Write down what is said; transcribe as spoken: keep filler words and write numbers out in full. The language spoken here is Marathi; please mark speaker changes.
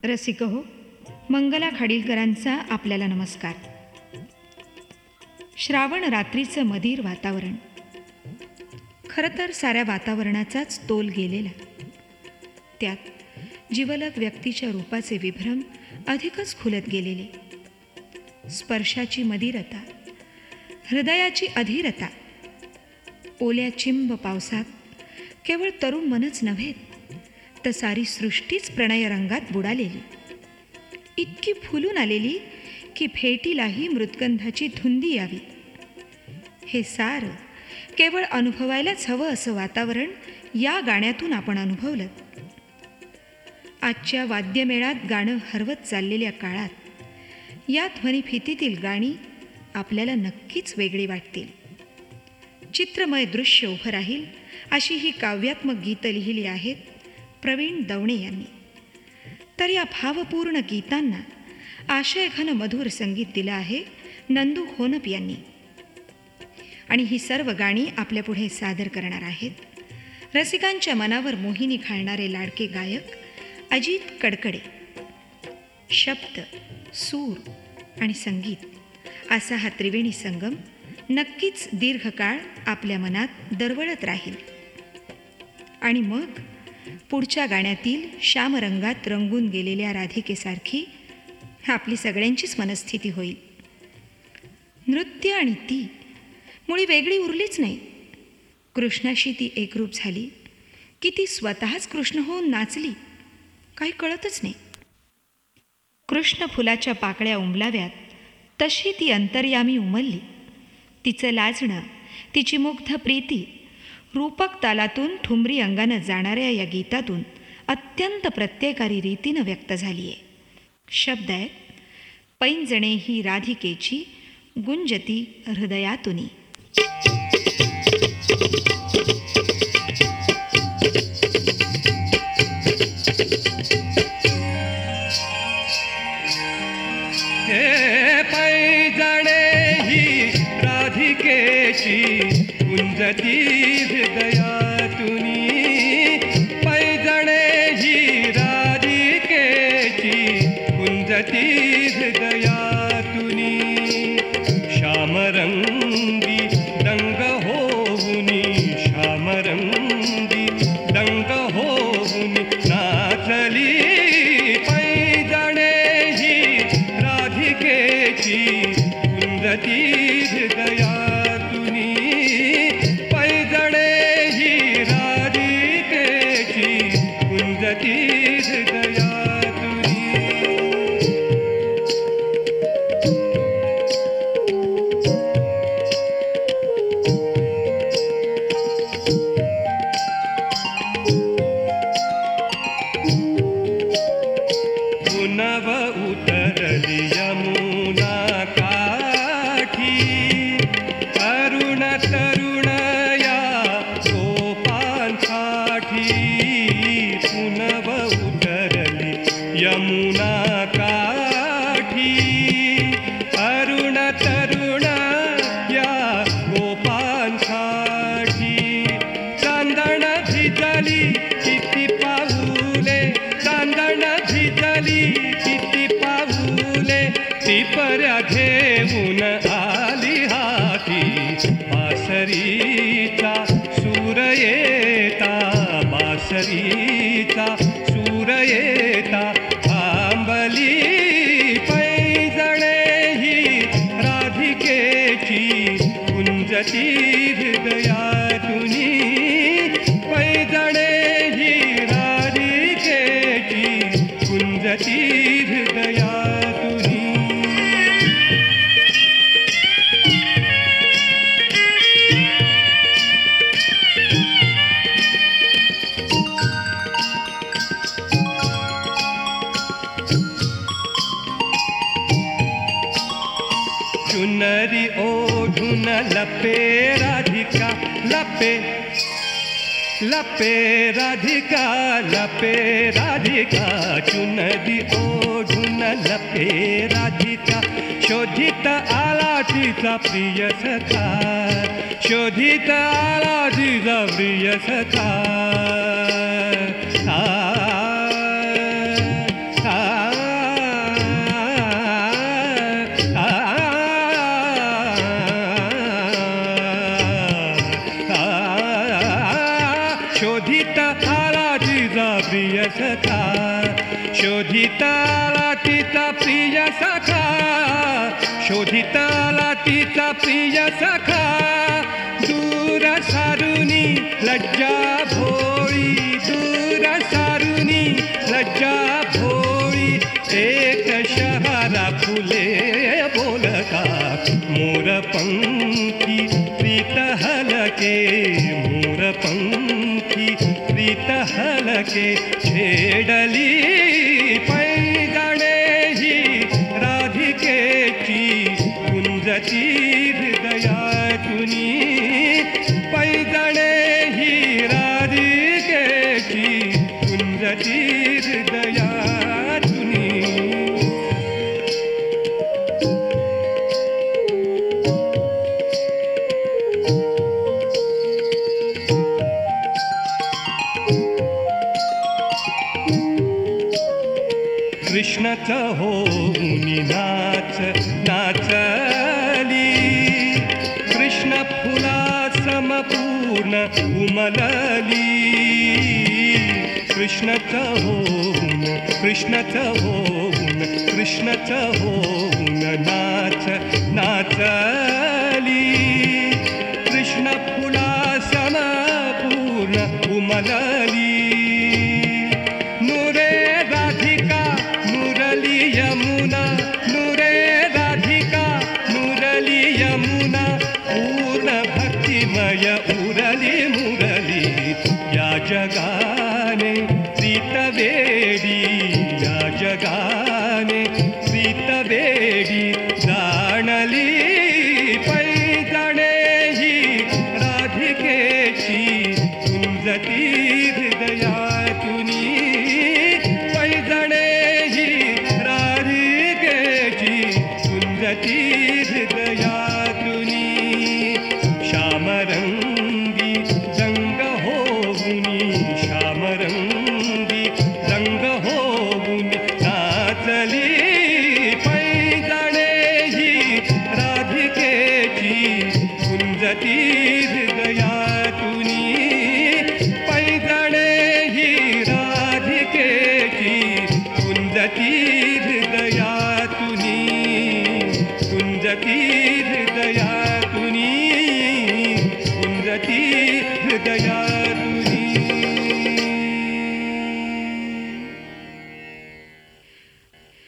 Speaker 1: रसिक हो, मंगला खाडीलकरांचा आपल्याला नमस्कार. श्रावण रात्रीचं मधीर वातावरण. खरं तर साऱ्या वातावरणाचाच तोल गेलेला. त्यात जिवलग व्यक्तीच्या रूपाचे विभ्रम अधिकच खुलत गेलेले. स्पर्शाची मदिरता, हृदयाची अधीरता. ओल्या चिंब पावसात केवळ तरुण मनच नव्हे तर सारी सृष्टीच प्रणयरंगात बुडालेली. इतकी फुलून आलेली की भेटीलाही मृत्गंधाची धुंदी यावी. हे सार केवळ अनुभवायलाच हवं असं वातावरण या गाण्यातून आपण अनुभवलं. आजच्या वाद्यमेळात गाणं हरवत चाललेल्या काळात या ध्वनिफितीतील गाणी आपल्याला नक्कीच वेगळी वाटतील. चित्रमय दृश्य उभं राहील अशी ही काव्यात्मक गीतं लिहिली आहेत प्रवीण दवणे यांनी. तर या भावपूर्ण गीतांना आशयघन मधुर संगीत दिलं आहे नंदू होनप यांनी. आणि ही सर्व गाणी आपल्यापुढे सादर करणार आहेत रसिकांच्या मनावर मोहिनी घालणारे लाडके गायक अजित कडकडे. शब्द, सूर आणि संगीत असा हा त्रिवेणी संगम नक्कीच दीर्घकाळ आपल्या मनात दरवळत राहील. आणि मग पुढच्या गाण्यातील श्यामरंगात रंगून गेलेल्या राधिकेसारखी आपली सगळ्यांचीच मनस्थिती होईल. नृत्य आणि ती मुळी वेगळी उरलीच नाही. कृष्णाशी ती एकरूप झाली की ती स्वतःच कृष्ण होऊन नाचली, काही कळतच नाही. कृष्ण फुलाच्या पाकळ्या उमलाव्यात तशी ती अंतर्यामी उमलली. तिचं लाजणं, तिची मुग्ध प्रीती रूपक तालातून ठुमरी अंगानं जाणाऱ्या या गीतातून अत्यंत प्रत्ययकारी रीतीनं व्यक्त झाली आहे. शब्द आहेत, पैंजणे ही राधिकेची गुंजती हृदयातुनी.
Speaker 2: हे पैंजणे ही राधिकेची गुंजती हृदयातुनी. पैंजणे ही राधिकेची गुंजती हृदयातुनी. श्यामरंगी दंग होऊनी, श्यामरंगी दंग होऊनी नाचली. पैंजणे ही राधिकेची गुंजती हृदयातुनी. पैंजणे ही राधिकेची गुंजती हृदयातुनी. पुनव उतरली यमुना काठी. तरुण तरुण या गोपांसाठी. पुनव उतरली यमुना काठी. तरुण तरुण या गोपांसाठी. चांदण भिजली किती पाऊले, चांदण भिजली किती पाऊले. ती पर्या घेऊन आली हाती. बासरीचा सूर येता, बासरीचा सूर येता थांबली. पैंजणे ही राधिकेची गुंजती हृदयातुनी. पैंजणे ही राधिकेची गुंजती हृदयातुनी. चुनरी ओढून लपे राधिका, लपे लपे राधिका, लपे राधिका. चुनरी ओढून लपे राधिका. शोधित आला तिचा प्रिय सखा, शोधित आला तिचा प्रिय सखा. आ, आ, प्रिय सखा शोधिताला तिचा प्रिय सखा शोधिताला तिचा प्रिय सखा दूर सारुनी लज्जा भोळी दूर सारुनी लज्जा भोळी एक शहरा फुले बोलका मोरपंखी प्रीत हलके मोरपंखी प्रीत हलके छेडली पैजाणे ही राधिकेची कुंजती हृदयातुनी पैजाणे ही राधिकेची कुंजती हृदयातुनी कृष्णच होऊनी नाच नाचली कृष्ण फुला समपूर्ण उमलली कृष्णच होऊन कृष्णच होऊन कृष्णच होऊन नाच नाचली कृष्ण फुला समपूर्ण उमलली नुरे राधिका मुरली यमुना नुरे राधिका मुरली यमुना पूर्ण भक्तिमय उरली मुरली या जगाने प्रीत वेडी या जगाने प्रीत वेडी जाणली पैजाणे ही राधिकेची कुंजती हृदयातुनी पैजाणे ही राधिकेची कुंजती हृदयातुनी श्यामरंगी रंग होऊनी श्यामरंगी रंग होऊनी नाचली पैजाणे ही राधिकेची कुंजती हृदयातुनी पैजाणे ही राधिकेची कुंजती